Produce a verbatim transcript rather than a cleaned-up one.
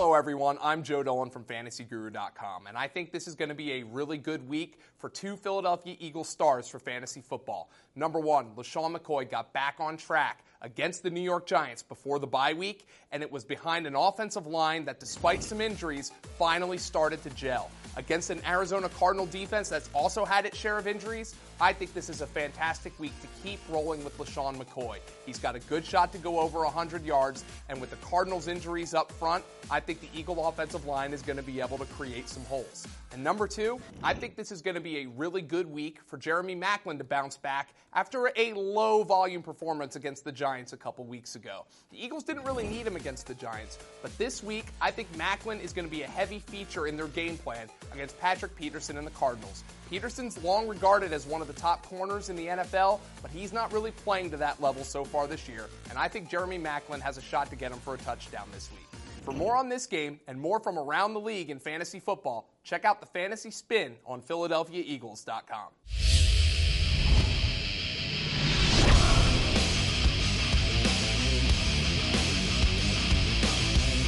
Hello, everyone. I'm Joe Dolan from Fantasy Guru dot com, and I think this is going to be a really good week for two Philadelphia Eagles stars for fantasy football. Number one, LeSean McCoy got back on track against the New York Giants before the bye week, and it was behind an offensive line that, despite some injuries, finally started to gel. Against an Arizona Cardinal defense that's also had its share of injuries, I think this is a fantastic week to keep rolling with LeSean McCoy. He's got a good shot to go over one hundred yards, and with the Cardinals' injuries up front, I think the Eagle offensive line is going to be able to create some holes. And number two, I think this is going to be a really good week for Jeremy Maclin to bounce back after a low-volume performance against the Giants a couple weeks ago. The Eagles didn't really need him against the Giants, but this week, I think Maclin is going to be a heavy feature in their game plan against Patrick Peterson and the Cardinals. Peterson's long regarded as one of the top corners in the N F L, but he's not really playing to that level so far this year, and I think Jeremy Maclin has a shot to get him for a touchdown this week. For more on this game and more from around the league in fantasy football, check out the Fantasy Spin on Philadelphia Eagles dot com.